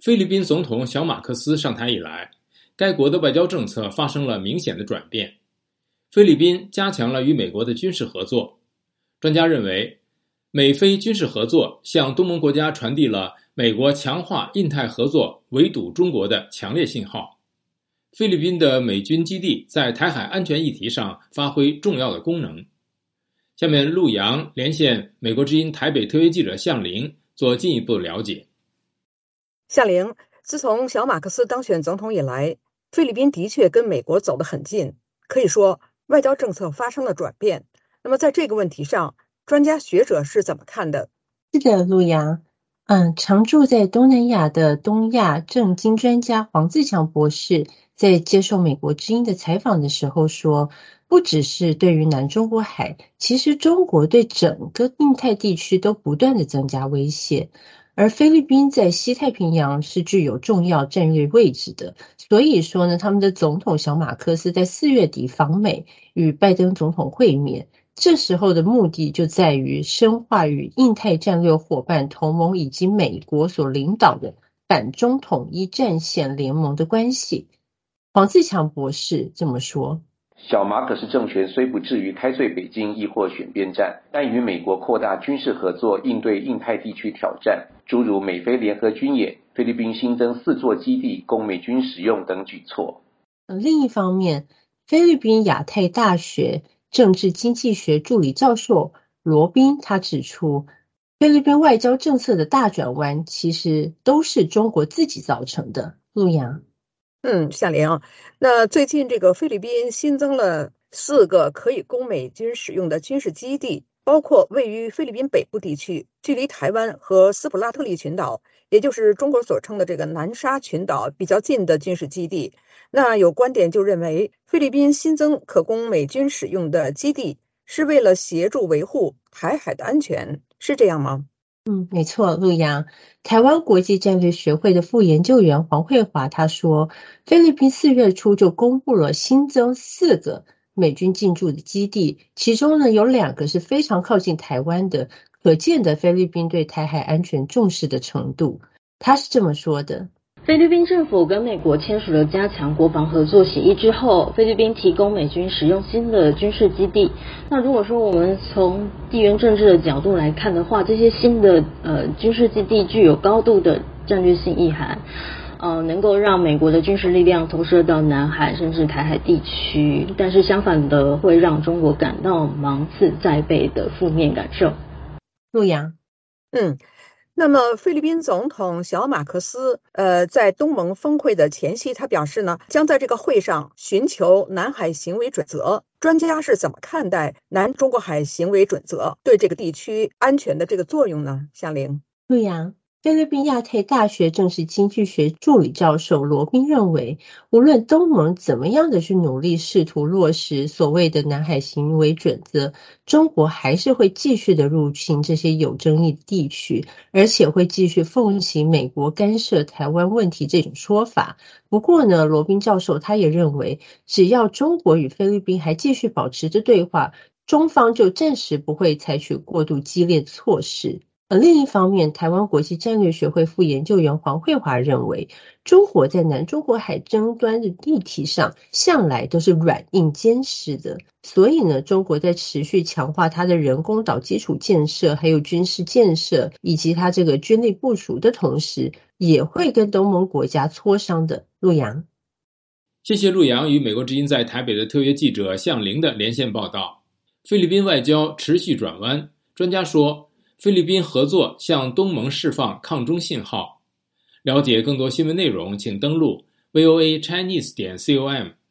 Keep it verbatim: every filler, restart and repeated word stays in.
菲律宾总统小马克思上台以来，该国的外交政策发生了明显的转变。菲律宾加强了与美国的军事合作。专家认为，美菲军事合作向东盟国家传递了美国强化印太合作、围堵中国的强烈信号。菲律宾的美军基地在台海安全议题上发挥重要的功能。下面陆洋连线美国之音台北特约记者向玲做进一步的了解。 向玲，自从小马克思当选总统以来，菲律宾的确跟美国走得很近，可以说外交政策发生了转变。那么在这个问题上，专家学者是怎么看的？ 是的，陆洋，嗯，常驻在东南亚的东亚政经专家黄自强博士在接受美国之音的采访的时候说，不只是对于南中国海，其实中国对整个印太地区都不断的增加威胁。而菲律宾在西太平洋是具有重要战略位置的，所以说呢，他们的总统小马克思在四月底访美，与拜登总统会面。这时候的目的就在于深化与印太战略伙伴同盟以及美国所领导的反中统一战线联盟的关系。黄自强博士这么说。 小马可斯政权虽不至于开罪北京亦或选边站，但与美国扩大军事合作，应对印太地区挑战，诸如美菲联合军演、菲律宾新增四座基地供美军使用等举措。 另一方面，菲律宾亚太大学政治经济学助理教授罗宾他指出，菲律宾外交政策的大转弯其实都是中国自己造成的。陆洋。 嗯，夏玲，那最近这个菲律宾新增了四个可以供美军使用的军事基地，包括位于菲律宾北部地区，距离台湾和斯普拉特利群岛，也就是中国所称的这个南沙群岛比较近的军事基地。那有观点就认为，菲律宾新增可供美军使用的基地是为了协助维护台海的安全，是这样吗？ 嗯，没错，陆洋，台湾国际战略学会的副研究员黄慧华他说，菲律宾四月初就公布了新增四个美军进驻的基地，其中呢有两个是非常靠近台湾的，可见的菲律宾对台海安全重视的程度。他是这么说的。 菲律宾政府跟美国签署了加强国防合作协议之后，菲律宾提供美军使用新的军事基地。那如果说我们从地缘政治的角度来看的话，这些新的呃军事基地具有高度的战略性意涵，呃，能够让美国的军事力量投射到南海甚至台海地区，但是相反的会让中国感到芒刺在背的负面感受。 陆洋， 嗯。那么，菲律宾总统小马克思，呃，在东盟峰会的前夕，他表示呢，将在这个会上寻求南海行为准则。专家是怎么看待南中国海行为准则对这个地区安全的这个作用呢？向玲。 陆洋，菲律宾亚太大学政治经济学助理教授罗宾认为，无论东盟怎么样的去努力试图落实所谓的南海行为准则，中国还是会继续的入侵这些有争议的地区，而且会继续奉行美国干涉台湾问题这种说法。不过呢，罗宾教授他也认为，只要中国与菲律宾还继续保持着对话，中方就暂时不会采取过度激烈的措施。而另一方面，台湾国际战略学会副研究员黄慧华认为，中国在南中国海争端的议题上向来都是软硬兼施的，所以呢，中国在持续强化它的人工岛基础建设，还有军事建设，以及它这个军力部署的同时，也会跟东盟国家磋商的。陆洋， 谢谢陆洋与美国之音在台北的特约记者向玲的连线报道。菲律宾外交持续转弯，专家说，菲律宾合作向东盟释放抗中信号。了解更多新闻内容，请登录 V O A Chinese 点 com。